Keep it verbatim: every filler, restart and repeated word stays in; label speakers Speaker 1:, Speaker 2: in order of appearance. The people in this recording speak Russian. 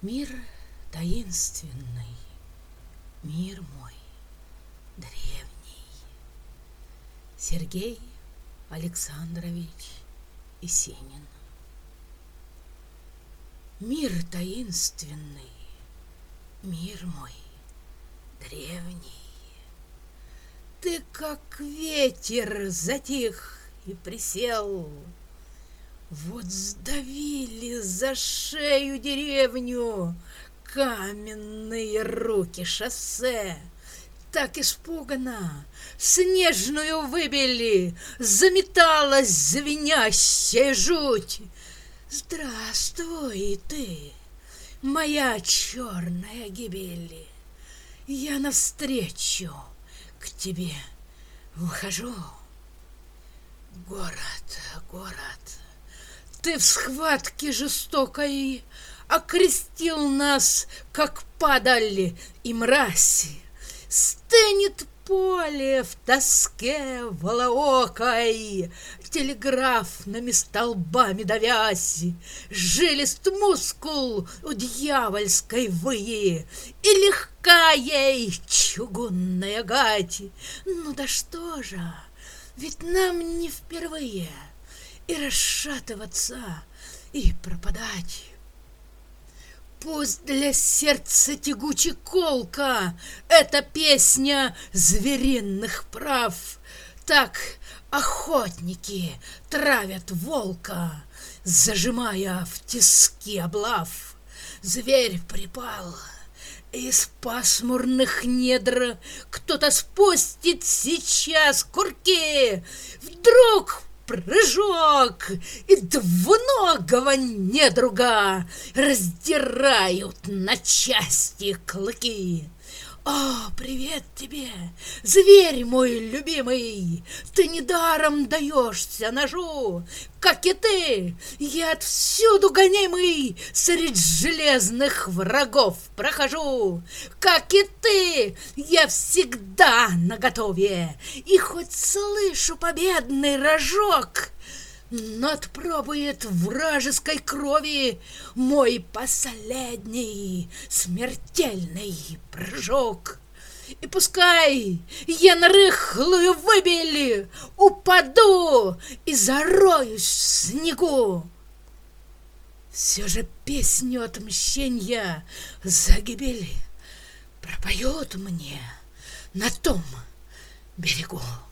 Speaker 1: Мир таинственный, мир мой древний. Сергей Александрович Есенин. Мир таинственный, мир мой древний. Ты, как ветер, затих и присел. Вот сдавили за шею деревню каменные руки шоссе. Так испуганно снежную выбили, заметалась звенящая жуть. Здравствуй ты, моя черная гибель. Я навстречу к тебе выхожу. Город, город, ты в схватке жестокой окрестил нас, как падаль и мразь. Стынет поле в тоске волоокой, телеграфными столбами давясь. Жилист мускул у дьявольской выи, и легка ей чугунная гать. Ну да что же, ведь нам не впервые и расшатываться, и пропадать. Пусть для сердца тягуче колка эта песня звериных прав. Так охотники травят волка, зажимая в тиски облав. Зверь припал, из пасмурных недр кто-то спустит сейчас курки. Вдруг прыжок, и двуногого недруга раздирают на части клыки. О, привет тебе, зверь мой любимый! Ты недаром даешься ножу, как и ты. Я отвсюду гонимый средь железных врагов прохожу. Как и ты, я всегда наготове, и хоть слышу победный рожок, но отпробует вражеской крови мой последний смертельный прыжок. И пускай я на рыхлую выбель упаду и зароюсь в снегу, все же песню отмщения за гибель пропоют мне на том берегу.